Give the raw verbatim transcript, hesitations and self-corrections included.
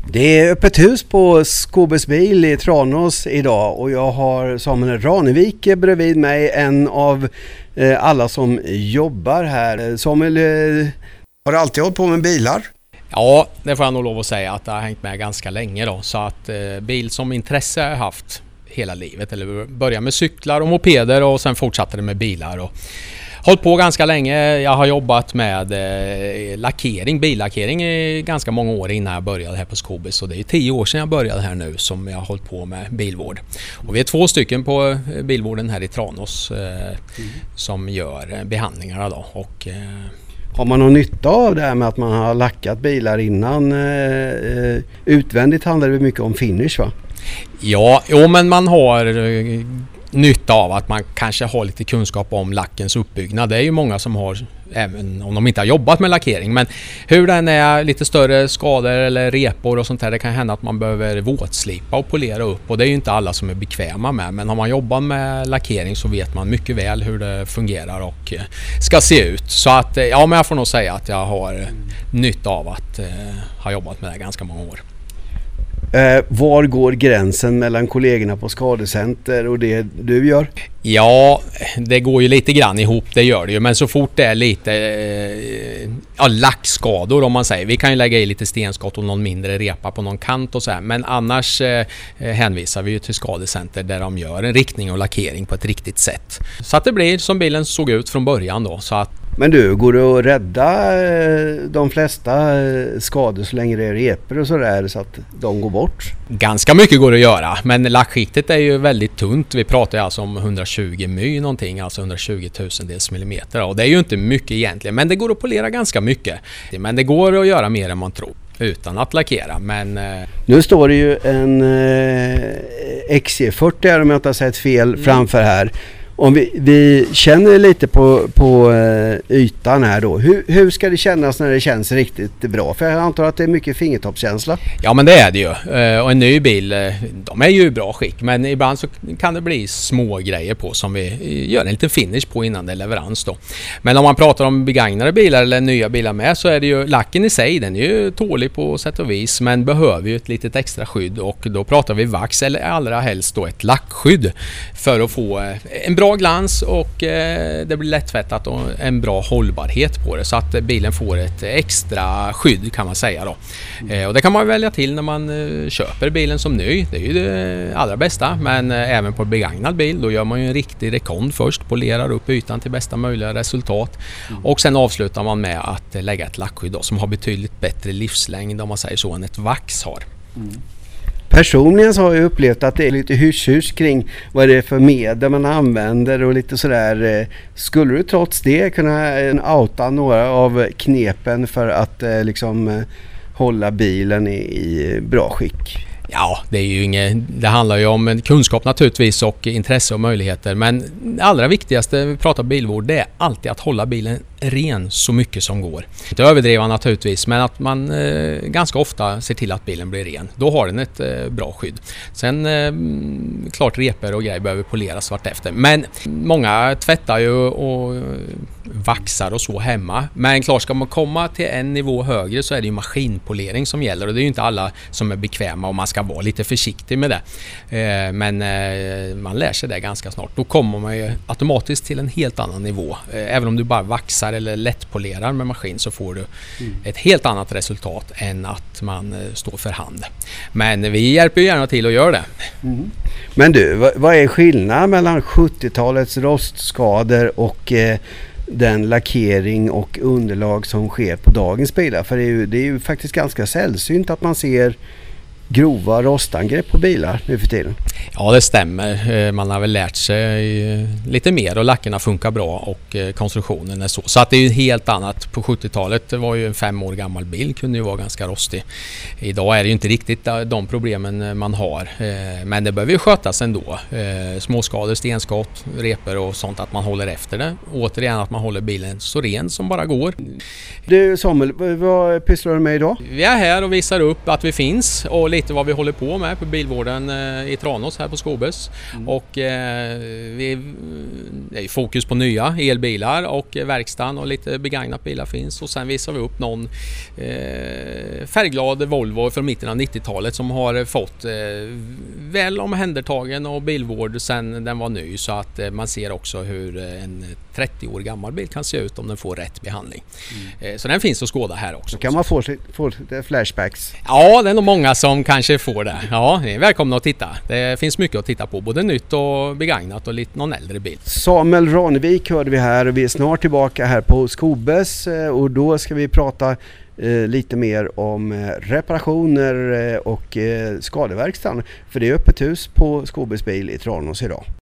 Det är öppet hus på Skobes bil i Tranås idag och jag har Samuel Ranevik bredvid mig, en av eh, alla som jobbar här. Samuel, eh, har du alltid hållit på med bilar? Ja, det får jag nog lov att säga att det har hängt med ganska länge då. Så att eh, bil som intresse har jag haft hela livet. Eller började med cyklar och mopeder och sen fortsatte det med bilar. Och hållit på ganska länge. Jag har jobbat med eh, lackering, billackering i ganska många år innan jag började här på Skobis. Så det är tio år sedan jag började här nu som jag har hållit på med bilvård. Och vi är två stycken på bilvården här i Tranås eh, mm. som gör behandlingarna då. Och, eh, har man någon nytta av det här med att man har lackat bilar innan? Eh, utvändigt handlar det mycket om finish, va? Ja, jo, men man har eh, nytta av att man kanske har lite kunskap om lackens uppbyggnad. Det är ju många som har, även om de inte har jobbat med lackering, men hur den är, lite större skador eller repor och sånt där, det kan hända att man behöver våtslipa och polera upp, och det är ju inte alla som är bekväma med, men har man jobbat med lackering så vet man mycket väl hur det fungerar och ska se ut. Så att, ja, men jag får nog säga att jag har nytta av att eh, ha jobbat med det ganska många år. Eh, var går gränsen mellan kollegorna på skadecenter och det du gör? Ja, det går ju lite grann ihop, det gör det ju. Men så fort det är lite eh, ja, lackskador om man säger. Vi kan ju lägga i lite stenskott och någon mindre repa på någon kant och så här. Men annars eh, hänvisar vi ju till skadecenter där de gör en riktning och lackering på ett riktigt sätt. Så att det blir som bilen såg ut från början då. Så att Men du, går det att rädda de flesta skador så länge det är repor och sådär så att de går bort? Ganska mycket går det att göra, men lackskiktet är ju väldigt tunt. Vi pratar alltså om hundratjugo my någonting, alltså hundratjugo tusendels millimeter. Och det är ju inte mycket egentligen, men det går att polera ganska mycket. Men det går att göra mer än man tror utan att lackera. Men nu står det ju en eh, X C fyrtio om jag inte har sett fel mm. framför här. Om vi, vi känner lite på, på uh, ytan här då. Hur, hur ska det kännas när det känns riktigt bra? För jag antar att det är mycket fingertoppskänsla. Ja, men det är det ju. Uh, och en ny bil, uh, de är ju i bra skick. Men ibland så kan det bli små grejer på som vi gör en liten finish på innan det är leverans då. Men om man pratar om begagnade bilar eller nya bilar med, så är det ju lacken i sig. Den är ju tålig på sätt och vis, men behöver ju ett litet extra skydd. Och då pratar vi vax eller allra helst då ett lackskydd för att få uh, en bra glans och eh, det blir lättvättat och en bra hållbarhet på det, så att bilen får ett extra skydd kan man säga då. Eh, och det kan man välja till när man eh, köper bilen som ny. Det är ju det allra bästa, men eh, även på begagnad bil då gör man ju en riktig rekond först, polerar upp ytan till bästa möjliga resultat mm. och sen avslutar man med att eh, lägga ett lackskydd då, som har betydligt bättre livslängd om man säger så än ett vax har. Mm. Personligen så har jag upplevt att det är lite hysch-hysch kring vad det är för medel man använder och lite sådär. Skulle du trots det kunna outa några av knepen för att liksom hålla bilen i, i bra skick? Ja, det är ju inget, det handlar ju om kunskap naturligtvis och intresse och möjligheter, men det allra viktigaste vi pratar bilvård, det är alltid att hålla bilen ren så mycket som går. Inte överdriva naturligtvis, men att man eh, ganska ofta ser till att bilen blir ren. Då har den ett eh, bra skydd. Sen eh, klart repor och grejer behöver poleras vart efter. Men många tvättar ju och vaxar och så hemma. Men klart, ska man komma till en nivå högre så är det ju maskinpolering som gäller, och det är ju inte alla som är bekväma och man ska vara lite försiktig med det. Eh, men eh, man lär sig det ganska snart. Då kommer man ju automatiskt till en helt annan nivå. Eh, även om du bara vaxar eller lättpolerar med maskin så får du mm. ett helt annat resultat än att man eh, står för hand. Men vi hjälper ju gärna till att göra det. Mm. Men du, vad, vad är skillnaden mellan sjuttiotalets rostskador och eh, den lackering och underlag som sker på dagens bilar? För det är ju, det är ju faktiskt ganska sällsynt att man ser grova rostangrepp på bilar nu för tiden. Ja, det stämmer. Man har väl lärt sig lite mer och lackerna funkar bra och konstruktionen är så. Så att det är ju helt annat. På sjuttiotalet var ju en fem år gammal bil, kunde ju vara ganska rostig. Idag är det ju inte riktigt de problemen man har. Men det behöver ju skötas ändå. Småskador, stenskott, repor och sånt, att man håller efter det. Återigen att man håller bilen så ren som bara går. Du Samuel, vad pysslar du med idag? Vi är här och visar upp att vi finns och lite vad vi håller på med på bilvården eh, i Tranås här på Skobus. Mm. Och eh, vi är fokus på nya elbilar och verkstaden och lite begagnat bilar finns. Och sen visar vi upp någon eh, färgglad Volvo från mitten av nittiotalet som har fått eh, väl omhändertagen och bilvård sedan den var ny, så att eh, man ser också hur en trettio år gammal bil kan se ut om den får rätt behandling. Mm. Eh, så den finns att skåda här också. Så kan man få, få lite flashbacks? Ja, det är nog många som kanske får det. Ja, ni är välkomna att titta. Det finns mycket att titta på, både nytt och begagnat och lite någon äldre bil. Samuel Ranevik hörde vi här och vi är snart tillbaka här på Skobus och då ska vi prata eh, lite mer om eh, reparationer eh, och eh, skadeverkstan. För det är öppet hus på Skobus bil i Tranås idag.